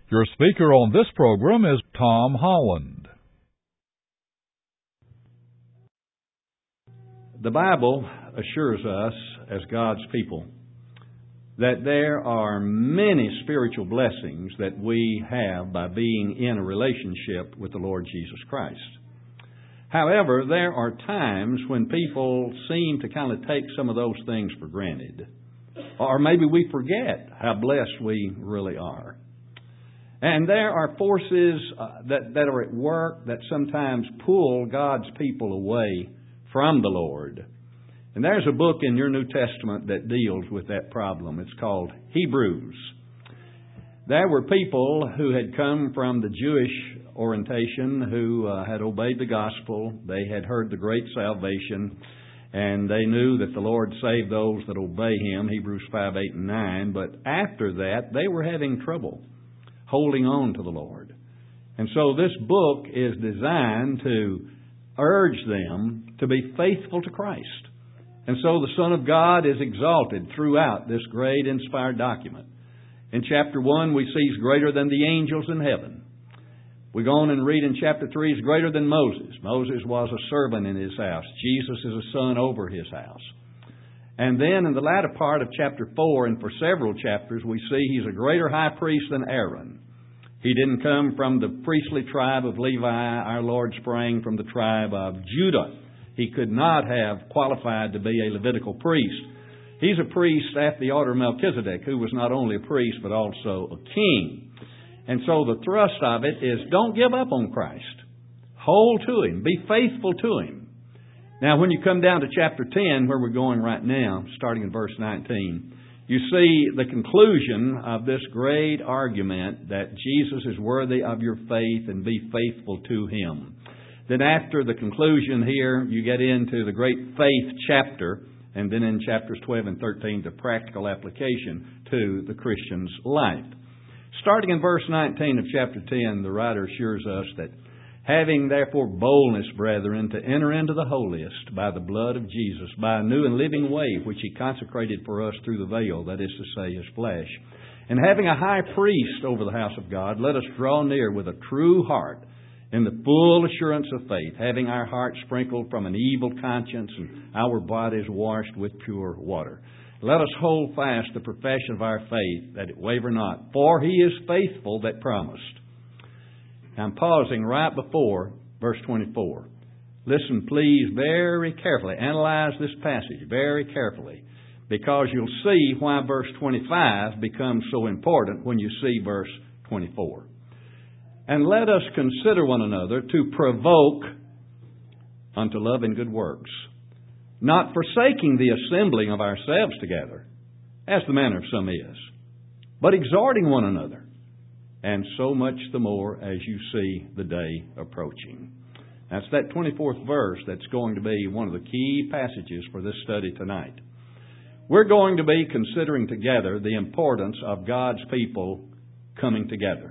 Your speaker on this program is Tom Holland. The Bible assures us, as God's people, that there are many spiritual blessings that we have by being in a relationship with the Lord Jesus Christ. However, there are times when people seem to kind of take some of those things for granted. Or maybe we forget how blessed we really are. And there are forces that are at work that sometimes pull God's people away from the Lord. And there's a book in your New Testament that deals with that problem. It's called Hebrews. There were people who had come from the Jewish orientation who had obeyed the gospel. They had heard the great salvation, and they knew that the Lord saved those that obey Him, Hebrews 5, 8, and 9. But after that, they were having trouble holding on to the Lord. And so this book is designed to urge them to be faithful to Christ. And so the Son of God is exalted throughout this great inspired document. In chapter 1, we see He's greater than the angels in heaven. We go on and read in chapter 3, He's greater than Moses. Moses was a servant in his house. Jesus is a son over his house. And then in the latter part of chapter 4, and for several chapters, we see He's a greater high priest than Aaron. He didn't come from the priestly tribe of Levi. Our Lord sprang from the tribe of Judah. He could not have qualified to be a Levitical priest. He's a priest after the order of Melchizedek, who was not only a priest but also a king. And so the thrust of it is don't give up on Christ. Hold to Him. Be faithful to Him. Now, when you come down to chapter 10, where we're going right now, starting in verse 19, you see the conclusion of this great argument that Jesus is worthy of your faith and be faithful to Him. Then after the conclusion here, you get into the great faith chapter, and then in chapters 12 and 13, the practical application to the Christian's life. Starting in verse 19 of chapter 10, the writer assures us that, having therefore boldness, brethren, to enter into the holiest by the blood of Jesus, by a new and living way which He consecrated for us through the veil, that is to say, His flesh. And having a high priest over the house of God, let us draw near with a true heart, in the full assurance of faith, having our hearts sprinkled from an evil conscience and our bodies washed with pure water. Let us hold fast the profession of our faith, that it waver not, for He is faithful that promised. I'm pausing right before verse 24. Listen, please, very carefully. Analyze this passage very carefully, because you'll see why verse 25 becomes so important when you see verse 24. And let us consider one another to provoke unto love and good works, not forsaking the assembling of ourselves together, as the manner of some is, but exhorting one another, and so much the more as you see the day approaching. That's that 24th verse that's going to be one of the key passages for this study tonight. We're going to be considering together the importance of God's people coming together.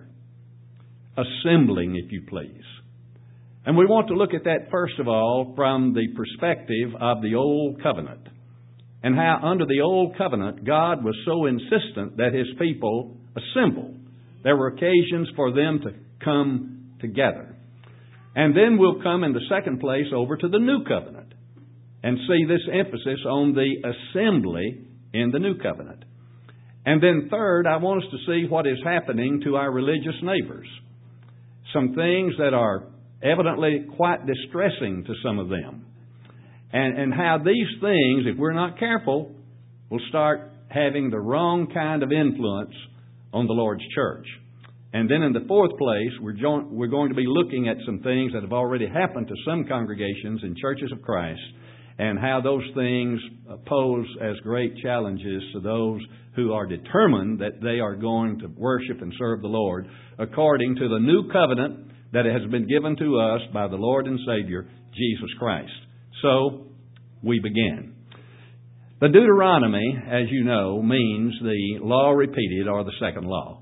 Assembling, if you please. And we want to look at that, first of all, from the perspective of the Old Covenant, and how under the Old Covenant, God was so insistent that His people assemble. There were occasions for them to come together. And then we'll come in the second place over to the New Covenant and see this emphasis on the assembly in the New Covenant. And then third, I want us to see what is happening to our religious neighbors. Some things that are evidently quite distressing to some of them. And how these things, if we're not careful, will start having the wrong kind of influence on the Lord's church. And then in the fourth place, we're going to be looking at some things that have already happened to some congregations in churches of Christ, and how those things pose as great challenges to those who are determined that they are going to worship and serve the Lord according to the new covenant that has been given to us by the Lord and Savior, Jesus Christ. So, we begin. The Deuteronomy, as you know, means the law repeated, or the second law.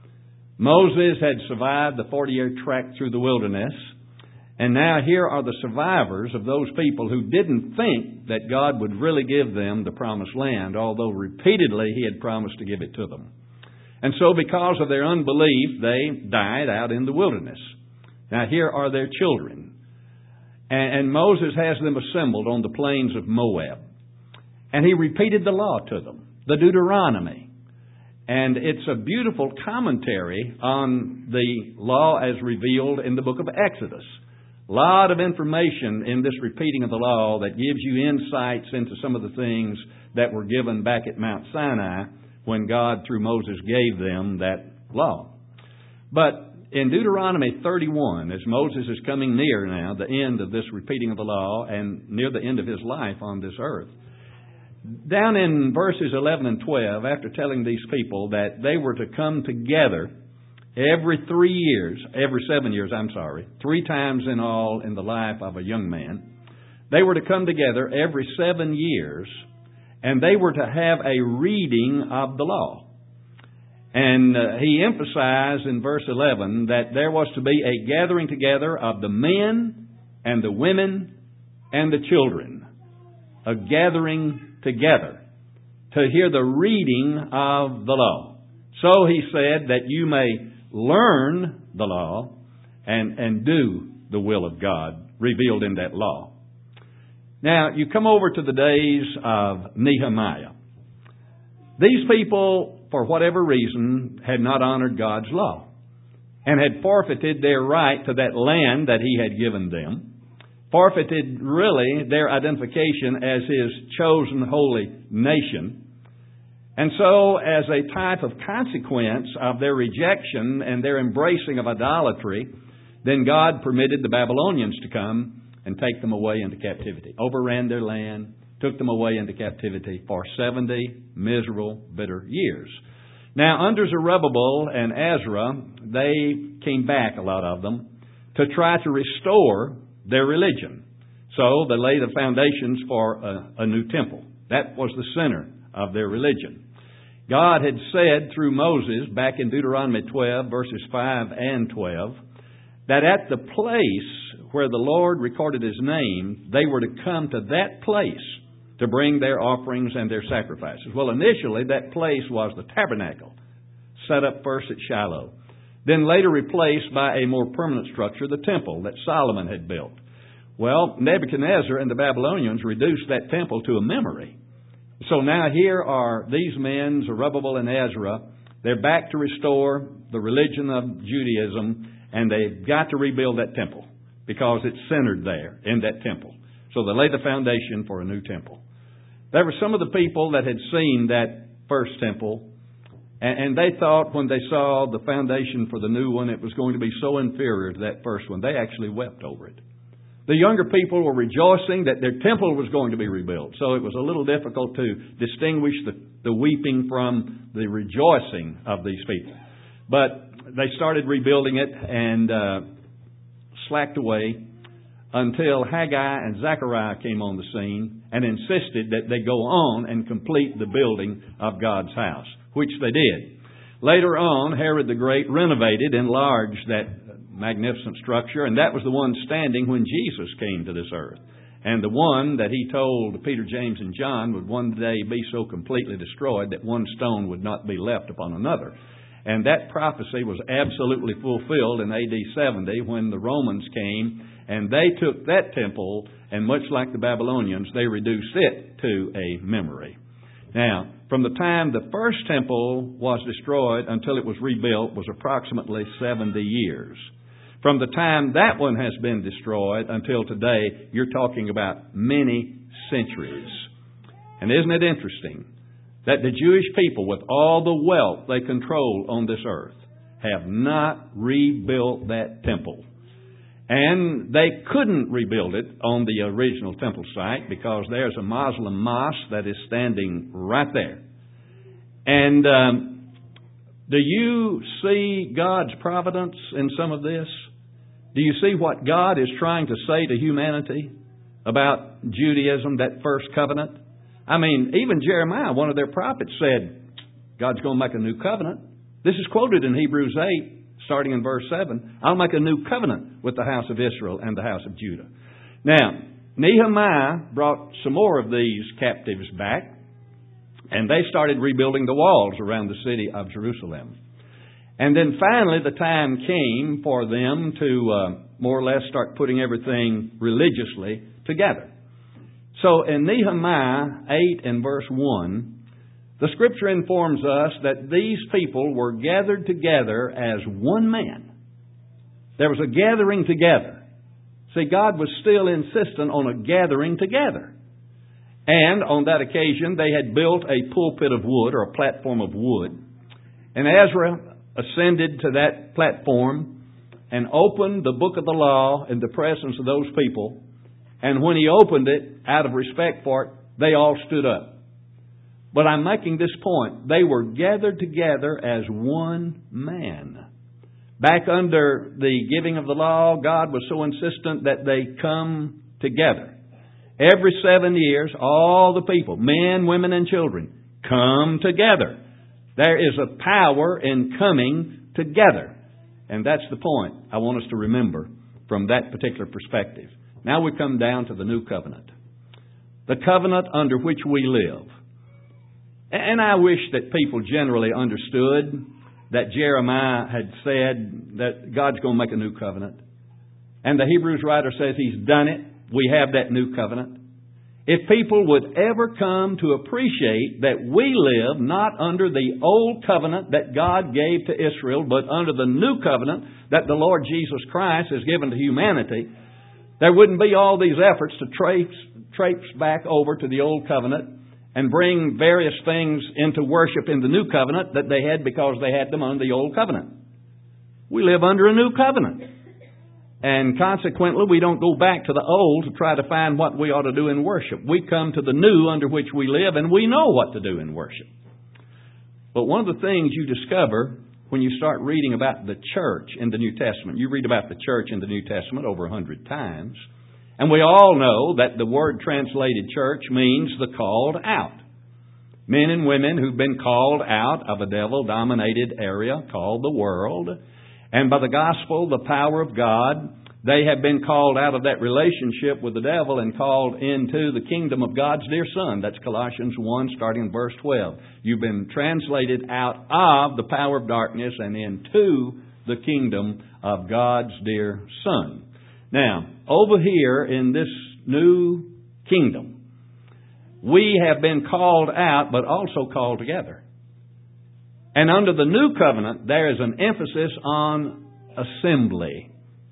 Moses had survived the 40-year trek through the wilderness, and now here are the survivors of those people who didn't think that God would really give them the promised land, although repeatedly He had promised to give it to them. And so because of their unbelief, they died out in the wilderness. Now here are their children. And Moses has them assembled on the plains of Moab. And he repeated the law to them, the Deuteronomy. And it's a beautiful commentary on the law as revealed in the book of Exodus. A lot of information in this repeating of the law that gives you insights into some of the things that were given back at Mount Sinai when God, through Moses, gave them that law. But in Deuteronomy 31, as Moses is coming near now, the end of this repeating of the law and near the end of his life on this earth, down in verses 11 and 12, after telling these people that they were to come together every 7 years, 3 times in all in the life of a young man, they were to come together every 7 years, and they were to have a reading of the law. And he emphasized in verse 11 that there was to be a gathering together of the men and the women and the children. A gathering together to hear the reading of the law. So he said that you may learn the law and do the will of God revealed in that law. Now, you come over to the days of Nehemiah. These people, for whatever reason, had not honored God's law and had forfeited their right to that land that He had given them. Forfeited, really, their identification as His chosen holy nation. And so, as a type of consequence of their rejection and their embracing of idolatry, then God permitted the Babylonians to come and take them away into captivity. Overran their land, took them away into captivity for 70 miserable, bitter years. Now, under Zerubbabel and Ezra, they came back, a lot of them, to try to restore their religion. So they laid the foundations for a new temple. That was the center of their religion. God had said through Moses back in Deuteronomy 12, verses 5 and 12, that at the place where the Lord recorded His name, they were to come to that place to bring their offerings and their sacrifices. Well, initially that place was the tabernacle, set up first at Shiloh, then later replaced by a more permanent structure, the temple that Solomon had built. Well, Nebuchadnezzar and the Babylonians reduced that temple to a memory. So now here are these men, Zerubbabel and Ezra. They're back to restore the religion of Judaism, and they've got to rebuild that temple because it's centered there in that temple. So they laid the foundation for a new temple. There were some of the people that had seen that first temple, and they thought when they saw the foundation for the new one, it was going to be so inferior to that first one. They actually wept over it. The younger people were rejoicing that their temple was going to be rebuilt. So it was a little difficult to distinguish the weeping from the rejoicing of these people. But they started rebuilding it and slacked away until Haggai and Zechariah came on the scene and insisted that they go on and complete the building of God's house, which they did. Later on, Herod the Great renovated, enlarged that magnificent structure, and that was the one standing when Jesus came to this earth. And the one that He told Peter, James, and John would one day be so completely destroyed that one stone would not be left upon another. And that prophecy was absolutely fulfilled in AD 70 when the Romans came and they took that temple, and much like the Babylonians, they reduced it to a memory. Now, from the time the first temple was destroyed until it was rebuilt was approximately 70 years. From the time that one has been destroyed until today, you're talking about many centuries. And isn't it interesting that the Jewish people, with all the wealth they control on this earth, have not rebuilt that temple? And they couldn't rebuild it on the original temple site because there's a Muslim mosque that is standing right there. And do you see God's providence in some of this? Do you see what God is trying to say to humanity about Judaism, that first covenant? I mean, even Jeremiah, one of their prophets, said, God's going to make a new covenant. This is quoted in Hebrews 8. Starting in verse 7, I'll make a new covenant with the house of Israel and the house of Judah. Now, Nehemiah brought some more of these captives back, And they started rebuilding the walls around the city of Jerusalem. And then finally the time came for them to more or less start putting everything religiously together. So in Nehemiah 8 and verse 1, the Scripture informs us that these people were gathered together as one man. There was a gathering together. See, God was still insistent on a gathering together. And on that occasion, they had built a pulpit of wood, or a platform of wood. And Ezra ascended to that platform and opened the book of the law in the presence of those people. And when he opened it, out of respect for it, they all stood up. But I'm making this point. They were gathered together as one man. Back under the giving of the law, God was so insistent that they come together. Every 7 years, all the people, men, women, and children, come together. There is a power in coming together. And that's the point I want us to remember from that particular perspective. Now we come down to the new covenant. The covenant under which we live. And I wish that people generally understood that Jeremiah had said that God's going to make a new covenant. And the Hebrews writer says He's done it. We have that new covenant. If people would ever come to appreciate that we live not under the old covenant that God gave to Israel, but under the new covenant that the Lord Jesus Christ has given to humanity, there wouldn't be all these efforts to traipse back over to the old covenant and bring various things into worship in the new covenant that they had because they had them under the old covenant. We live under a new covenant. And consequently, we don't go back to the old to try to find what we ought to do in worship. We come to the new under which we live, and we know what to do in worship. But one of the things you discover when you start reading about the church in the New Testament, you read about the church in the New Testament over 100 times, and we all know that the word translated church means the called out. Men and women who've been called out of a devil-dominated area called the world. And by the gospel, the power of God, they have been called out of that relationship with the devil and called into the kingdom of God's dear Son. That's Colossians 1, starting in verse 12. You've been translated out of the power of darkness and into the kingdom of God's dear Son. Now, over here in this new kingdom, we have been called out, but also called together. And under the new covenant, there is an emphasis on assembly,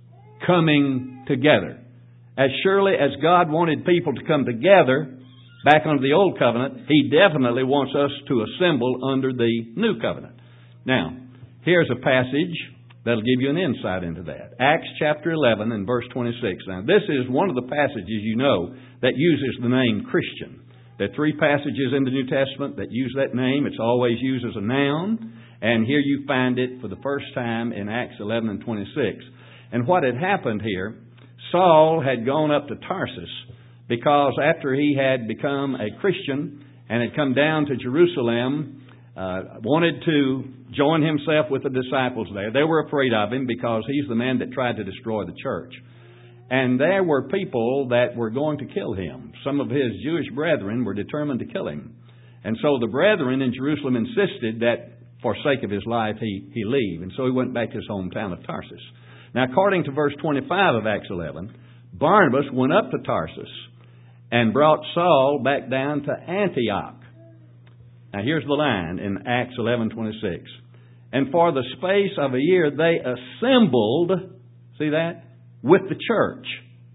coming together. As surely as God wanted people to come together back under the old covenant, He definitely wants us to assemble under the new covenant. Now, here's a passage that'll give you an insight into that. Acts chapter 11 and verse 26. Now, this is one of the passages, you know, that uses the name Christian. There are 3 passages in the New Testament that use that name. It's always used as a noun. And here you find it for the first time in Acts 11 and 26. And what had happened here, Saul had gone up to Tarsus because after he had become a Christian and had come down to Jerusalem, wanted to join himself with the disciples there. They were afraid of him because he's the man that tried to destroy the church. And there were people that were going to kill him. Some of his Jewish brethren were determined to kill him. And so the brethren in Jerusalem insisted that for sake of his life he leave. And so he went back to his hometown of Tarsus. Now, according to verse 25 of Acts 11, Barnabas went up to Tarsus and brought Saul back down to Antioch. Now, here's the line in Acts 11:26. And for the space of a year they assembled, see that, with the church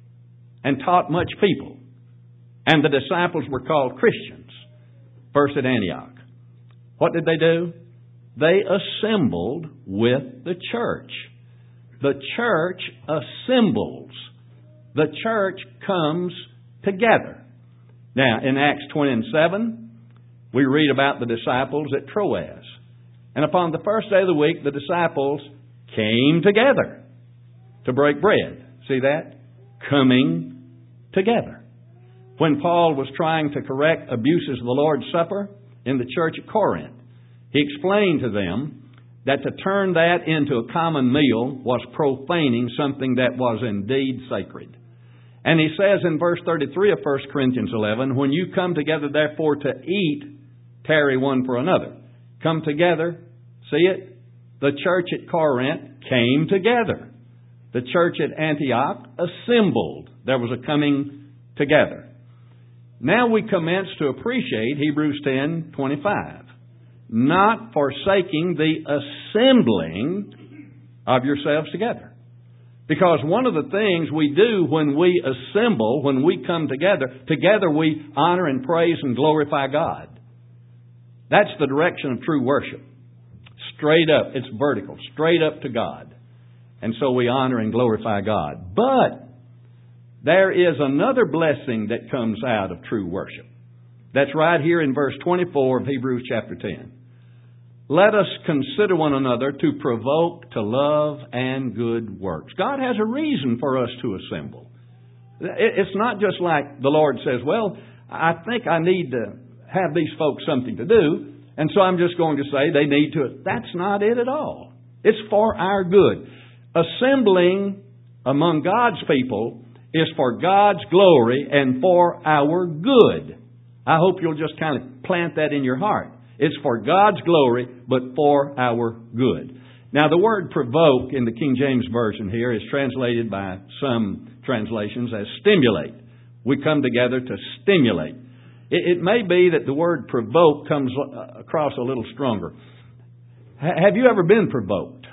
and taught much people. And the disciples were called Christians, first at Antioch. What did they do? They assembled with the church. The church assembles. The church comes together. Now, in Acts 20 and 7, we read about the disciples at Troas. And upon the first day of the week, the disciples came together to break bread. See that? Coming together. When Paul was trying to correct abuses of the Lord's Supper in the church at Corinth, he explained to them that to turn that into a common meal was profaning something that was indeed sacred. And he says in verse 33 of 1 Corinthians 11, when you come together therefore to eat tarry one for another. Come together. See it? The church at Corinth came together. The church at Antioch assembled. There was a coming together. Now we commence to appreciate Hebrews 10:25. Not forsaking the assembling of yourselves together. Because one of the things we do when we assemble, when we come together we honor and praise and glorify God. That's the direction of true worship. Straight up, it's vertical, straight up to God. And so we honor and glorify God. But there is another blessing that comes out of true worship. That's right here in verse 24 of Hebrews chapter 10. Let us consider one another to provoke to love and good works. God has a reason for us to assemble. It's not just like the Lord says, well, I think I need to have these folks something to do, and so I'm just going to say they need to. That's not it at all. It's for our good. Assembling among God's people is for God's glory and for our good. I hope you'll just kind of plant that in your heart. It's for God's glory, but for our good. Now, the word provoke in the King James Version here is translated by some translations as stimulate. We come together to stimulate. It may be that the word provoke comes across a little stronger. Have you ever been provoked?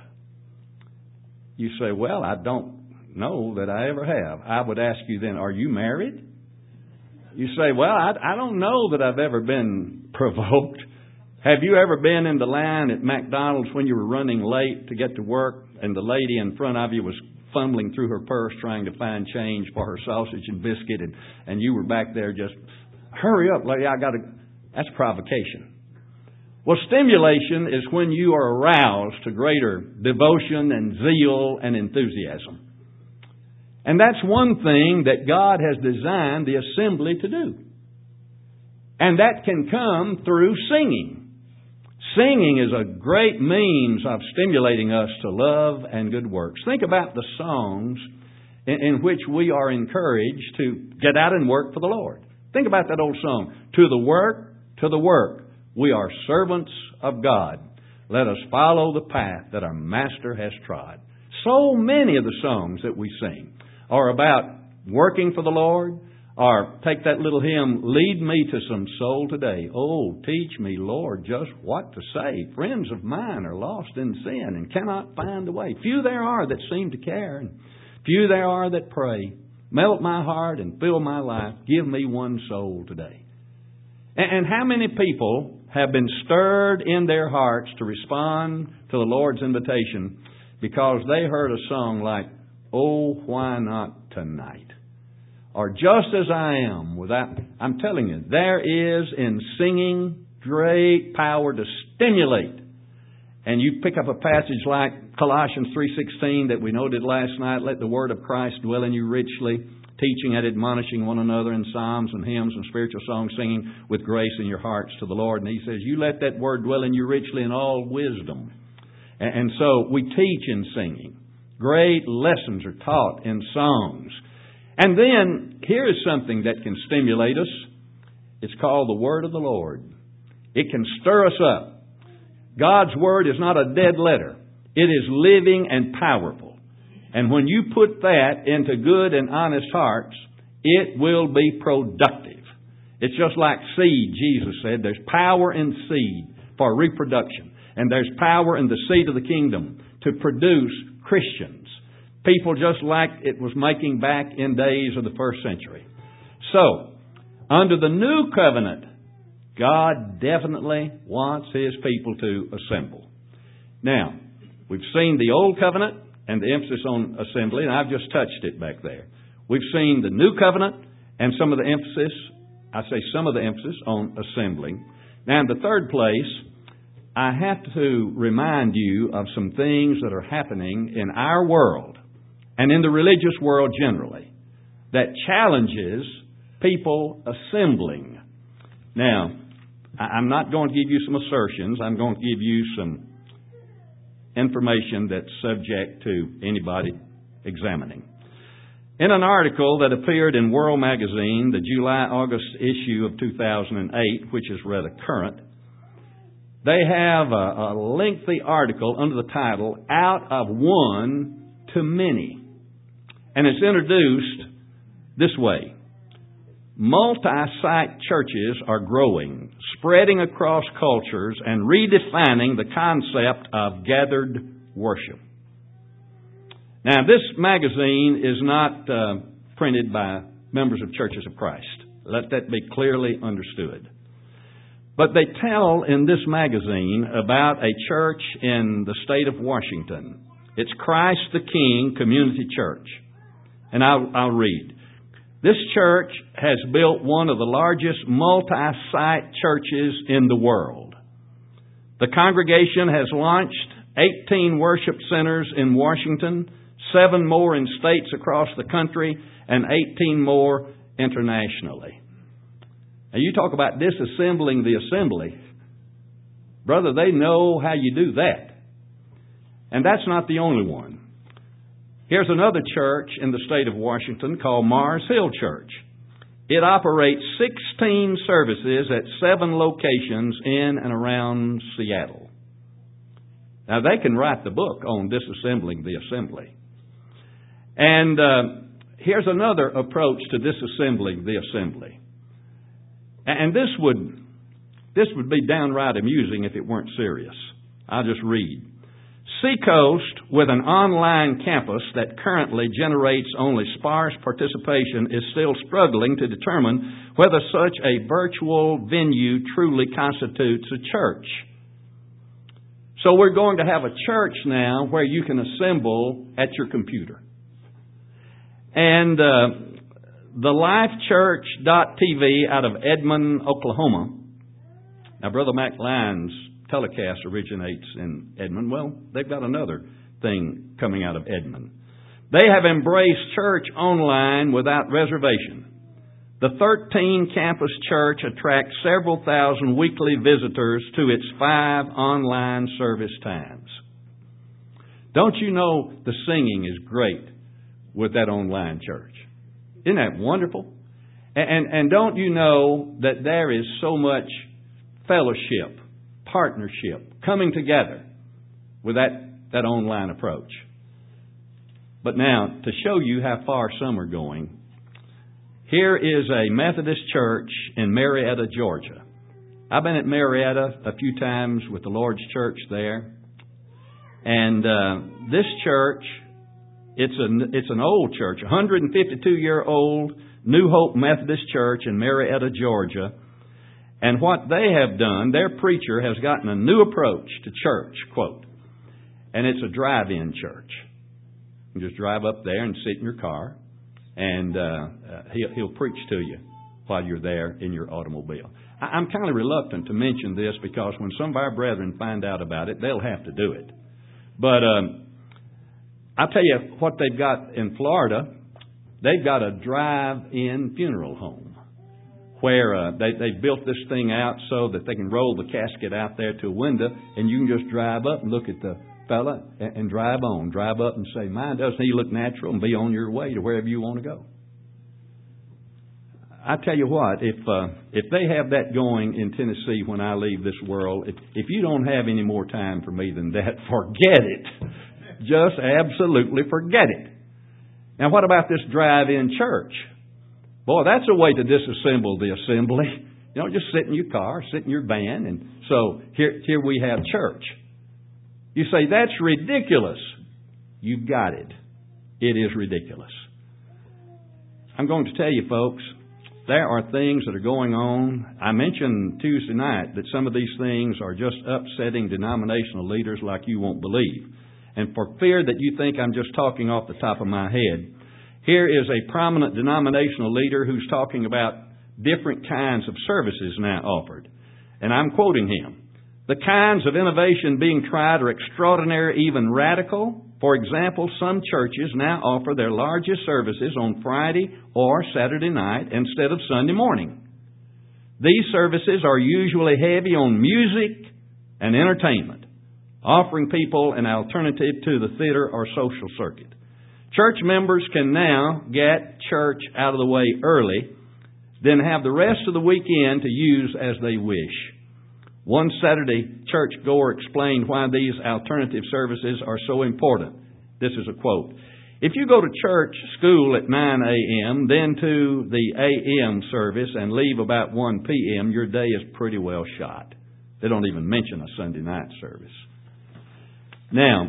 You say, well, I don't know that I ever have. I would ask you then, are you married? You say, well, I don't know that I've ever been provoked. Have you ever been in the line at McDonald's when you were running late to get to work and the lady in front of you was fumbling through her purse trying to find change for her sausage and biscuit and you were back there just, hurry up, lady, that's provocation. Well, stimulation is when you are aroused to greater devotion and zeal and enthusiasm. And that's one thing that God has designed the assembly to do. And that can come through singing. Singing is a great means of stimulating us to love and good works. Think about the songs in which we are encouraged to get out and work for the Lord. Think about that old song, to the work, we are servants of God. Let us follow the path that our Master has trod. So many of the songs that we sing are about working for the Lord. Or take that little hymn, lead me to some soul today. Oh, teach me, Lord, just what to say. Friends of mine are lost in sin and cannot find the way. Few there are that seem to care, and few there are that pray. Melt my heart and fill my life. Give me one soul today. And how many people have been stirred in their hearts to respond to the Lord's invitation because they heard a song like, oh, why not tonight? Or just as I am, I'm telling you, there is in singing great power to stimulate. And you pick up a passage like Colossians 3:16 that we noted last night, let the word of Christ dwell in you richly, teaching and admonishing one another in psalms and hymns and spiritual songs, singing with grace in your hearts to the Lord. And he says, you let that word dwell in you richly in all wisdom. And so we teach in singing. Great lessons are taught in songs. And then, here is something that can stimulate us. It's called the Word of the Lord. It can stir us up. God's Word is not a dead letter. It is living and powerful. And when you put that into good and honest hearts, it will be productive. It's just like seed, Jesus said. There's power in seed for reproduction. And there's power in the seed of the kingdom to produce Christians. People just like it was making back in days of the first century. So, under the new covenant, God definitely wants His people to assemble. Now, we've seen the old covenant and the emphasis on assembly, and I've just touched it back there. We've seen the new covenant and some of the emphasis on assembling. Now, in the third place, I have to remind you of some things that are happening in our world and in the religious world generally that challenges people assembling. Now, I'm not going to give you some assertions. I'm going to give you some information that's subject to anybody examining. In an article that appeared in World Magazine, the July-August issue of 2008, which is rather current, they have a lengthy article under the title, Out of One to Many. And it's introduced this way. Multi-site churches are growing, spreading across cultures, and redefining the concept of gathered worship. Now, this magazine is not printed by members of Churches of Christ. Let that be clearly understood. But they tell in this magazine about a church in the state of Washington. It's Christ the King Community Church. And I'll read. This church has built one of the largest multi-site churches in the world. The congregation has launched 18 worship centers in Washington, 7 more in states across the country, and 18 more internationally. Now, you talk about disassembling the assembly. Brother, they know how you do that. And that's not the only one. Here's another church in the state of Washington called Mars Hill Church. It operates 16 services at 7 locations in and around Seattle. Now, they can write the book on disassembling the assembly. And here's another approach to disassembling the assembly. And this would be downright amusing if it weren't serious. I'll just read. Seacoast, with an online campus that currently generates only sparse participation, is still struggling to determine whether such a virtual venue truly constitutes a church. So we're going to have a church now where you can assemble at your computer. And the LifeChurch.tv out of Edmond, Oklahoma. Now, Brother Mac Lyons' telecast originates in Edmond. Well, they've got another thing coming out of Edmond. They have embraced church online without reservation. The 13-campus church attracts several thousand weekly visitors to its 5 online service times. Don't you know the singing is great with that online church? Isn't that wonderful? And don't you know that there is so much fellowship, partnership, coming together with that online approach? But now, to show you how far some are going, here is a Methodist church in Marietta, Georgia. I've been at Marietta a few times with the Lord's Church there. And this church, it's an old church, 152-year-old New Hope Methodist Church in Marietta, Georgia. And what they have done, their preacher has gotten a new approach to church, quote, and it's a drive-in church. You just drive up there and sit in your car, and he'll preach to you while you're there in your automobile. I'm kind of reluctant to mention this because when some of our brethren find out about it, they'll have to do it. But I'll tell you what they've got in Florida. They've got a drive-in funeral home where they built this thing out so that they can roll the casket out there to a window, and you can just drive up and look at the fella and drive on. Drive up and say, "Mine doesn't he look natural?" and be on your way to wherever you want to go. I tell you what, if they have that going in Tennessee when I leave this world, if you don't have any more time for me than that, forget it. Just absolutely forget it. Now, what about this drive-in church? Boy, that's a way to disassemble the assembly. You know, just sit in your car, sit in your van, and so here we have church. You say, that's ridiculous. You've got it. It is ridiculous. I'm going to tell you, folks, there are things that are going on. I mentioned Tuesday night that some of these things are just upsetting denominational leaders like you won't believe. And for fear that you think I'm just talking off the top of my head, here is a prominent denominational leader who's talking about different kinds of services now offered. And I'm quoting him. The kinds of innovation being tried are extraordinary, even radical. For example, some churches now offer their largest services on Friday or Saturday night instead of Sunday morning. These services are usually heavy on music and entertainment, offering people an alternative to the theater or social circuit. Church members can now get church out of the way early, then have the rest of the weekend to use as they wish. One Saturday churchgoer explained why these alternative services are so important. This is a quote. If you go to church school at 9 a.m., then to the a.m. service and leave about 1 p.m., your day is pretty well shot. They don't even mention a Sunday night service. Now,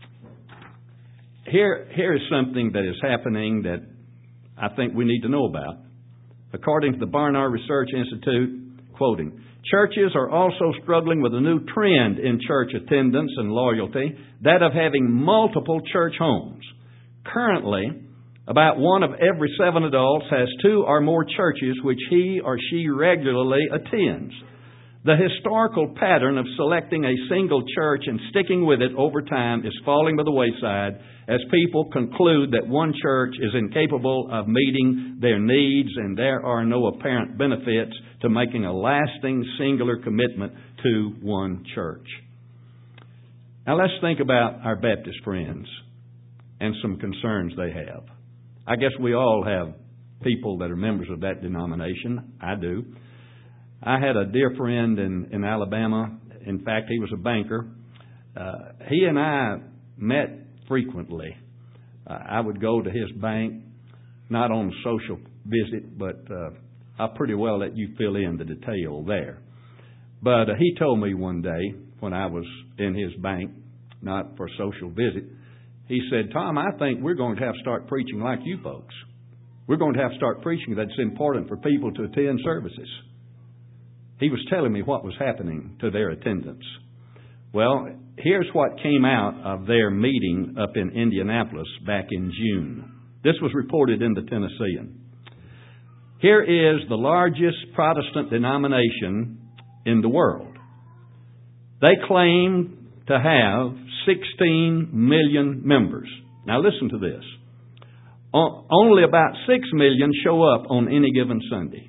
here is something that is happening that I think we need to know about. According to the Barnard Research Institute, quoting, churches are also struggling with a new trend in church attendance and loyalty, that of having multiple church homes. Currently, about 1 of every 7 adults has 2 or more churches which he or she regularly attends. The historical pattern of selecting a single church and sticking with it over time is falling by the wayside as people conclude that one church is incapable of meeting their needs and there are no apparent benefits to making a lasting singular commitment to one church. Now let's think about our Baptist friends and some concerns they have. I guess we all have people that are members of that denomination. I do. I had a dear friend in Alabama. In fact, he was a banker. He and I met frequently. I would go to his bank, not on a social visit, but I'll pretty well let you fill in the detail there. But he told me one day when I was in his bank, not for a social visit, he said, Tom, I think we're going to have to start preaching like you folks. We're going to have to start preaching that it's important for people to attend services. He was telling me what was happening to their attendance. Well, here's what came out of their meeting up in Indianapolis back in June. This was reported in the Tennessean. Here is the largest Protestant denomination in the world. They claim to have 16 million members. Now listen to this. Only about 6 million show up on any given Sunday.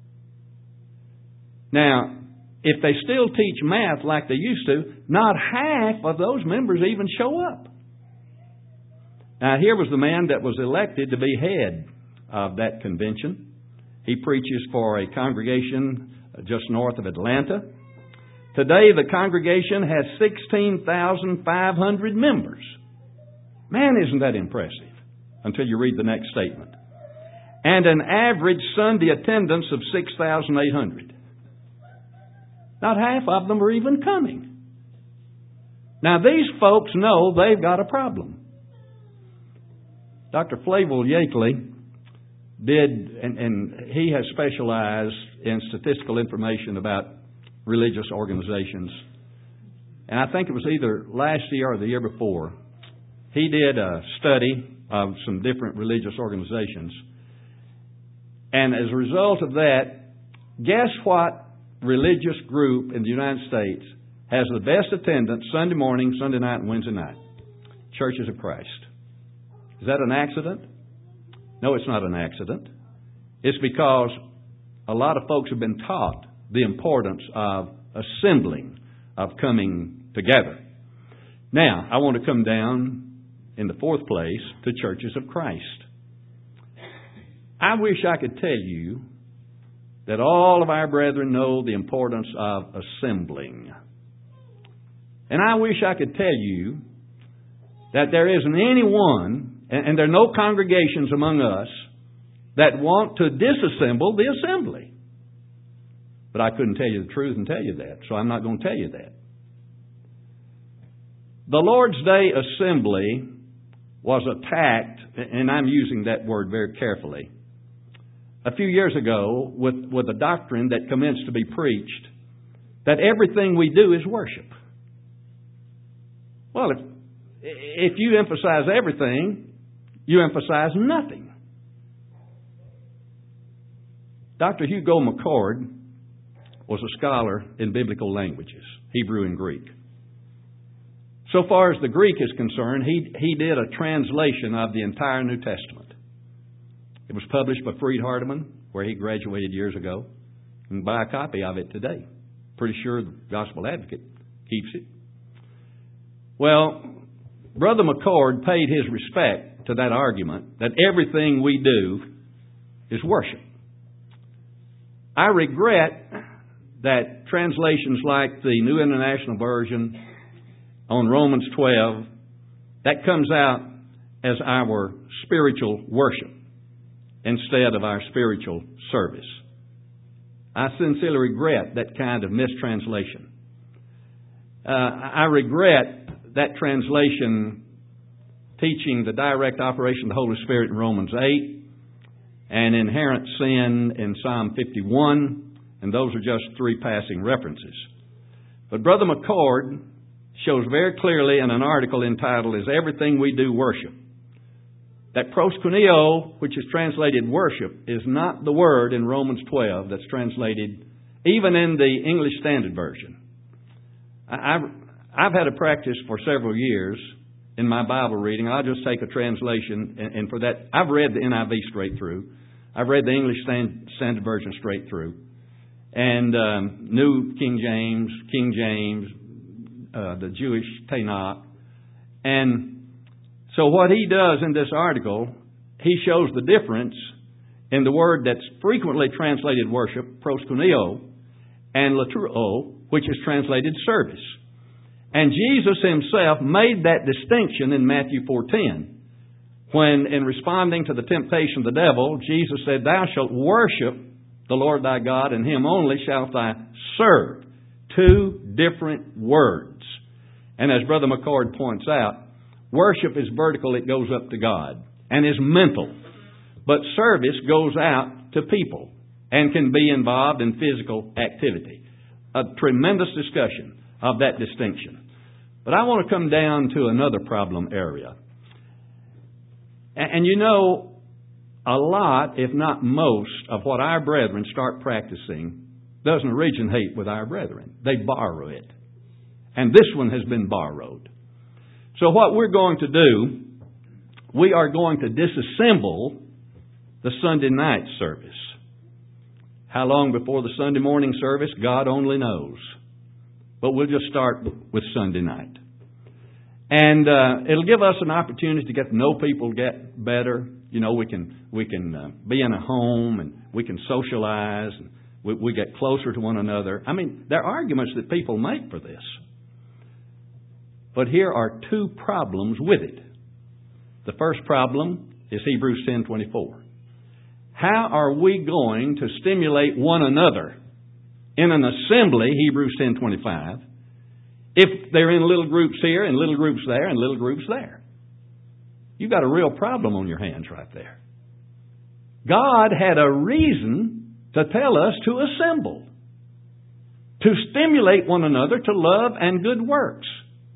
Now, if they still teach math like they used to, not half of those members even show up. Now, here was the man that was elected to be head of that convention. He preaches for a congregation just north of Atlanta. Today, the congregation has 16,500 members. Man, isn't that impressive? Until you read the next statement. And an average Sunday attendance of 6,800. Not half of them are even coming. Now, these folks know they've got a problem. Dr. Flavel Yakeley did, and he has specialized in statistical information about religious organizations. And I think it was either last year or the year before. He did a study of some different religious organizations. And as a result of that, guess what religious group in the United States has the best attendance Sunday morning, Sunday night, and Wednesday night? Churches of Christ. Is that an accident? No, it's not an accident. It's because a lot of folks have been taught the importance of assembling, of coming together. Now, I want to come down in the fourth place to churches of Christ. I wish I could tell you that all of our brethren know the importance of assembling. And I wish I could tell you that there isn't anyone, and there are no congregations among us, that want to disassemble the assembly. But I couldn't tell you the truth and tell you that, so I'm not going to tell you that. The Lord's Day assembly was attacked, and I'm using that word very carefully, a few years ago with a doctrine that commenced to be preached that everything we do is worship. Well, if you emphasize everything, you emphasize nothing. Dr. Hugo McCord was a scholar in biblical languages, Hebrew and Greek. So far as the Greek is concerned, he did a translation of the entire New Testament. It was published by Freed Hardeman, where he graduated years ago. You can buy a copy of it today. Pretty sure the Gospel Advocate keeps it. Well, Brother McCord paid his respect to that argument that everything we do is worship. I regret that translations like the New International Version on Romans 12, that comes out as our spiritual worship instead of our spiritual service. I sincerely regret that kind of mistranslation. I regret that translation teaching the direct operation of the Holy Spirit in Romans 8 and inherent sin in Psalm 51, and those are just three passing references. But Brother McCord shows very clearly in an article entitled, Is Everything We Do Worship? That proskuneo, which is translated worship, is not the word in Romans 12 that's translated even in the English Standard Version. I've had a practice for several years in my Bible reading. I'll just take a translation, and for that, I've read the NIV straight through. I've read the English Standard Version straight through. And New King James, the Jewish Tanakh. And so what he does in this article, he shows the difference in the word that's frequently translated worship, proskuneo, and latruo, which is translated service. And Jesus himself made that distinction in Matthew 4:10, when in responding to the temptation of the devil, Jesus said, Thou shalt worship the Lord thy God, and him only shalt thou serve. Two different words. And as Brother McCord points out, worship is vertical, it goes up to God, and is mental. But service goes out to people and can be involved in physical activity. A tremendous discussion of that distinction. But I want to come down to another problem area. And you know, a lot, if not most, of what our brethren start practicing doesn't originate with our brethren. They borrow it. And this one has been borrowed. So what we're going to do, we are going to disassemble the Sunday night service. How long before the Sunday morning service, God only knows. But we'll just start with Sunday night. And it'll give us an opportunity to get to know people, get better. You know, we can be in a home and we can socialize and we get closer to one another. I mean, there are arguments that people make for this. But here are two problems with it. The first problem is Hebrews 10:24. How are we going to stimulate one another in an assembly, Hebrews 10:25, if they're in little groups here and little groups there and little groups there? You've got a real problem on your hands right there. God had a reason to tell us to assemble, to stimulate one another to love and good works.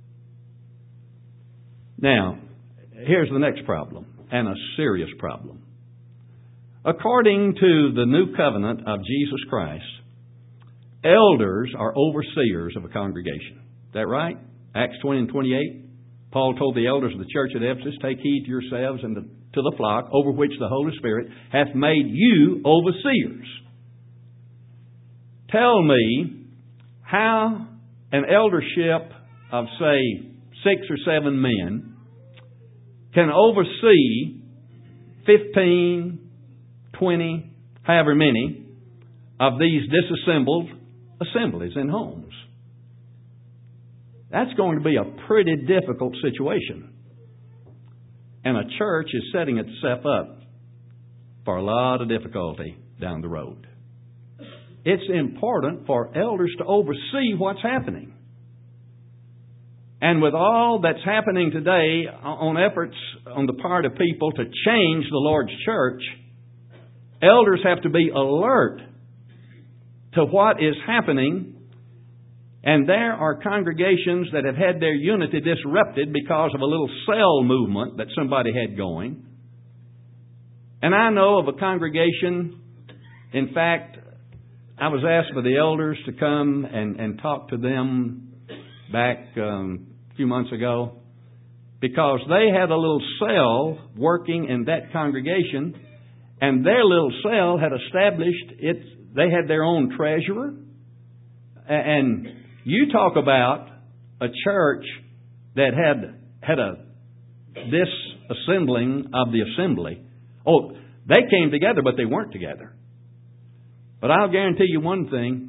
Now, here's the next problem, and a serious problem. According to the new covenant of Jesus Christ, elders are overseers of a congregation. Is that right? Acts 20:28. Paul told the elders of the church at Ephesus, Take heed to yourselves and to the flock over which the Holy Spirit hath made you overseers. Tell me how an eldership of, say, 6 or 7 men can oversee 15, 20, however many of these disassembled assemblies in homes. That's going to be a pretty difficult situation. And a church is setting itself up for a lot of difficulty down the road. It's important for elders to oversee what's happening. And with all that's happening today on efforts on the part of people to change the Lord's church, elders have to be alert to what is happening. And there are congregations that have had their unity disrupted because of a little cell movement that somebody had going. And I know of a congregation, in fact, I was asked by the elders to come and talk to them back a few months ago, because they had a little cell working in that congregation, and their little cell had established it. They had their own treasurer. And you talk about a church that had a disassembling of the assembly. Oh, they came together, but they weren't together. But I'll guarantee you one thing.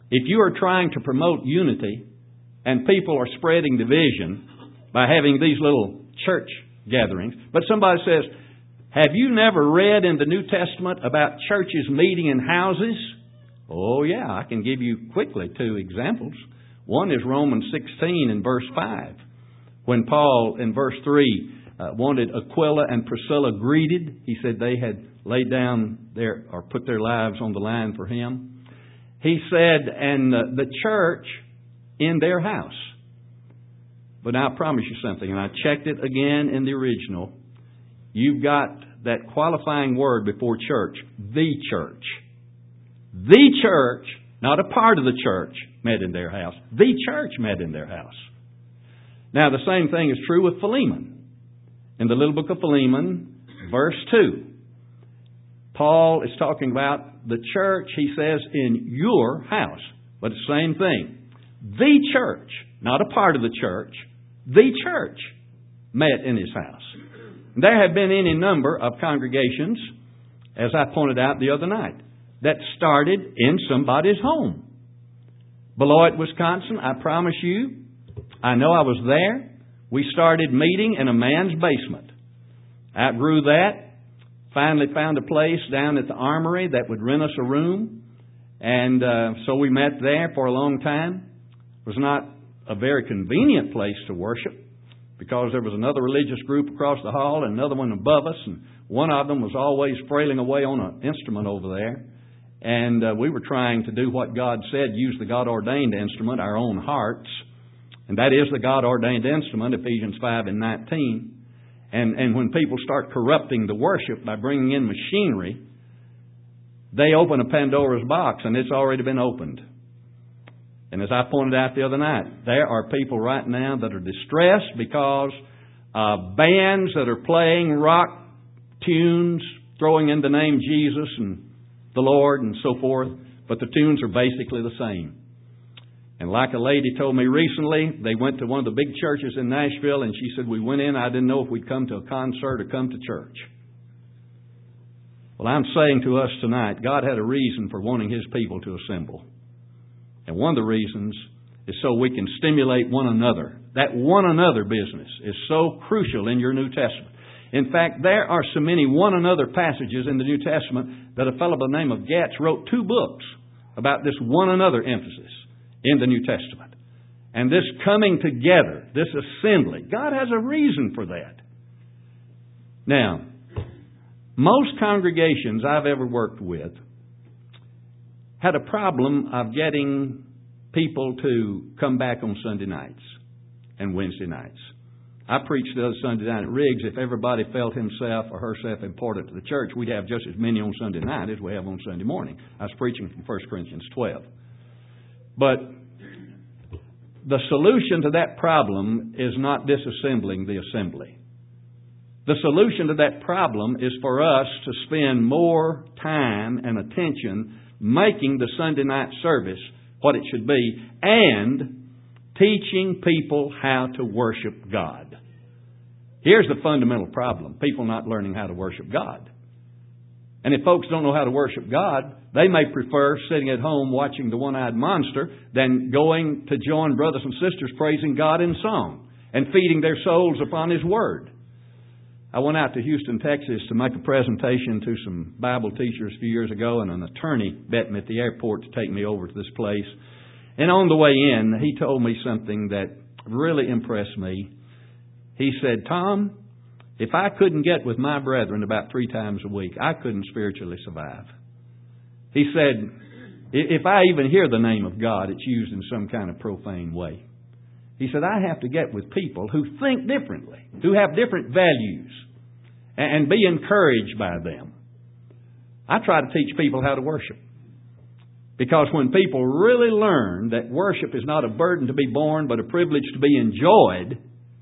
If you are trying to promote unity and people are spreading division by having these little church gatherings, but somebody says, have you never read in the New Testament about churches meeting in houses? Oh yeah, I can give you quickly 2 examples. One is Romans 16 and verse 5. When Paul in verse 3 wanted Aquila and Priscilla greeted, he said they had laid down or put their lives on the line for him. He said, and the church in their house. But now I promise you something, and I checked it again in the original. You've got that qualifying word before church, the church. The church, not a part of the church, met in their house. The church met in their house. Now the same thing is true with Philemon. In the little book of Philemon, verse 2, Paul is talking about the church, he says, in your house. But it's the same thing. The church, not a part of the church, the church met in his house. There have been any number of congregations, as I pointed out the other night, that started in somebody's home. Beloit, Wisconsin, I promise you, I know I was there. We started meeting in a man's basement. Outgrew that. Finally found a place down at the Armory that would rent us a room. And so we met there for a long time. It was not a very convenient place to worship because there was another religious group across the hall and another one above us. And one of them was always frailing away on an instrument over there. And we were trying to do what God said, use the God-ordained instrument, our own hearts. And that is the God-ordained instrument, Ephesians 5 and 19. And when people start corrupting the worship by bringing in machinery, they open a Pandora's box, and it's already been opened. And as I pointed out the other night, there are people right now that are distressed because of bands that are playing rock tunes, throwing in the name Jesus and the Lord and so forth, but the tunes are basically the same. And like a lady told me recently, they went to one of the big churches in Nashville, and she said, we went in, I didn't know if we'd come to a concert or come to church. Well, I'm saying to us tonight, God had a reason for wanting His people to assemble. And one of the reasons is so we can stimulate one another. That one another business is so crucial in your New Testament. In fact, there are so many one another passages in the New Testament that a fellow by the name of Gatz wrote 2 books about this one another emphasis in the New Testament. And this coming together, this assembly, God has a reason for that. Now, most congregations I've ever worked with had a problem of getting people to come back on Sunday nights and Wednesday nights. I preached the other Sunday night at Riggs. If everybody felt himself or herself important to the church, we'd have just as many on Sunday night as we have on Sunday morning. I was preaching from 1 Corinthians 12. But the solution to that problem is not disassembling the assembly. The solution to that problem is for us to spend more time and attention making the Sunday night service what it should be and teaching people how to worship God. Here's the fundamental problem. People not learning how to worship God. And if folks don't know how to worship God, they may prefer sitting at home watching the one-eyed monster than going to join brothers and sisters praising God in song and feeding their souls upon His Word. I went out to Houston, Texas to make a presentation to some Bible teachers a few years ago, and an attorney met me at the airport to take me over to this place. And on the way in, he told me something that really impressed me. He said, Tom, if I couldn't get with my brethren about 3 times a week, I couldn't spiritually survive. He said, if I even hear the name of God, it's used in some kind of profane way. He said, I have to get with people who think differently, who have different values, and be encouraged by them. I try to teach people how to worship. Because when people really learn that worship is not a burden to be borne, but a privilege to be enjoyed,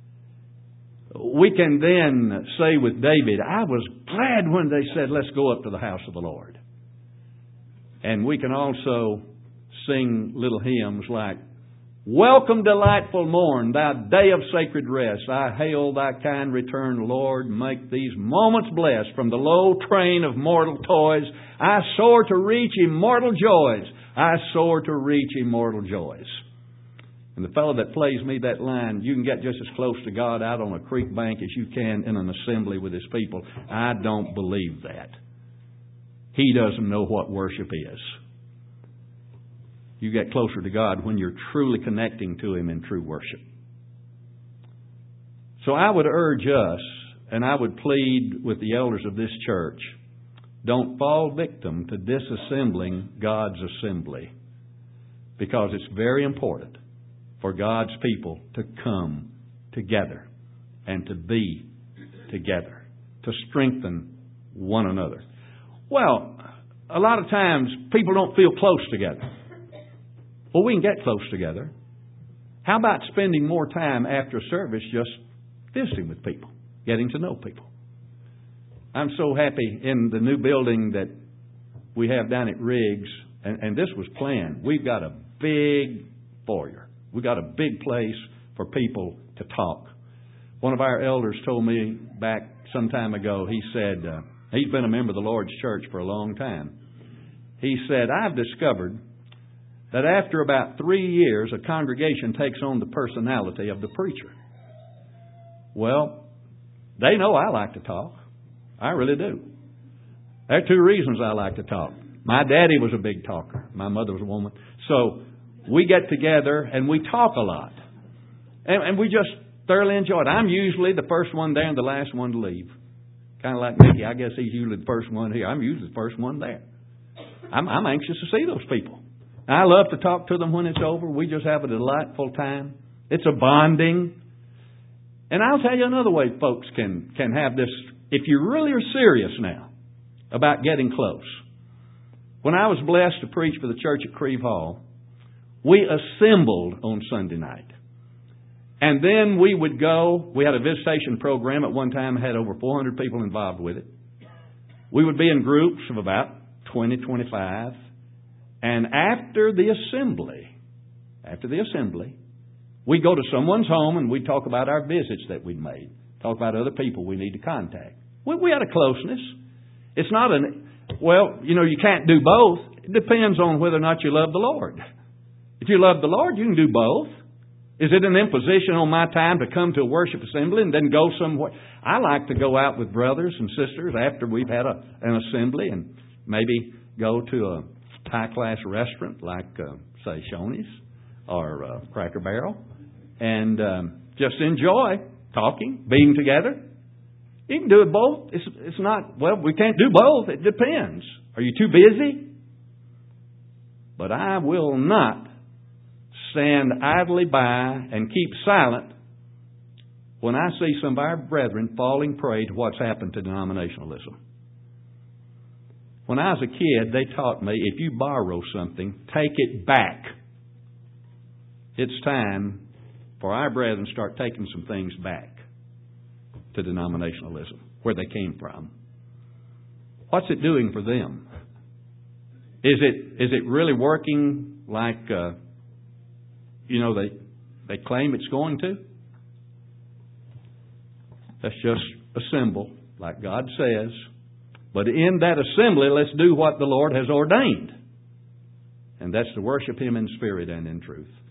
we can then say with David, I was glad when they said, let's go up to the house of the Lord. And we can also sing little hymns like, Welcome, delightful morn, thou day of sacred rest. I hail thy kind return, Lord. Make these moments blessed. From the low train of mortal toys, I soar to reach immortal joys. I soar to reach immortal joys. And the fellow that plays me that line, you can get just as close to God out on a creek bank as you can in an assembly with His people. I don't believe that. He doesn't know what worship is. You get closer to God when you're truly connecting to Him in true worship. So I would urge us, and I would plead with the elders of this church, don't fall victim to disassembling God's assembly, because it's very important for God's people to come together and to be together, to strengthen one another. Well, a lot of times people don't feel close together. Well, we can get close together. How about spending more time after service just visiting with people, getting to know people? I'm so happy in the new building that we have down at Riggs, and this was planned. We've got a big foyer. We've got a big place for people to talk. One of our elders told me back some time ago, he said, he's been a member of the Lord's church for a long time. He said, I've discovered that after about 3 years, a congregation takes on the personality of the preacher. Well, they know I like to talk. I really do. There are 2 reasons I like to talk. My daddy was a big talker. My mother was a woman. So we get together and we talk a lot. And we just thoroughly enjoy it. I'm usually the first one there and the last one to leave. Kind of like Mickey. I guess he's usually the first one here. I'm usually the first one there. I'm anxious to see those people. I love to talk to them when it's over. We just have a delightful time. It's a bonding. And I'll tell you another way folks can have this. If you really are serious now about getting close. When I was blessed to preach for the church at Creve Hall, we assembled on Sunday night. And then we would go. We had a visitation program at one time, had over 400 people involved with it. We would be in groups of about 20, 25. And after the assembly, we'd go to someone's home and we'd talk about our visits that we'd made. Talk about other people we need to contact. We had a closeness. It's not you can't do both. It depends on whether or not you love the Lord. If you love the Lord, you can do both. Is it an imposition on my time to come to a worship assembly and then go somewhere? I like to go out with brothers and sisters after we've had an assembly and maybe go to a high-class restaurant like, say, Shoney's or Cracker Barrel and just enjoy talking, being together. You can do it both. It's not, we can't do both. It depends. Are you too busy? But I will not stand idly by and keep silent when I see some of our brethren falling prey to what's happened to denominationalism. When I was a kid, they taught me, if you borrow something, take it back. It's time for our brethren to start taking some things back to denominationalism, where they came from. What's it doing for them? Is it really working like, they claim it's going to? That's just a symbol, like God says. But in that assembly, let's do what the Lord has ordained. And that's to worship Him in spirit and in truth.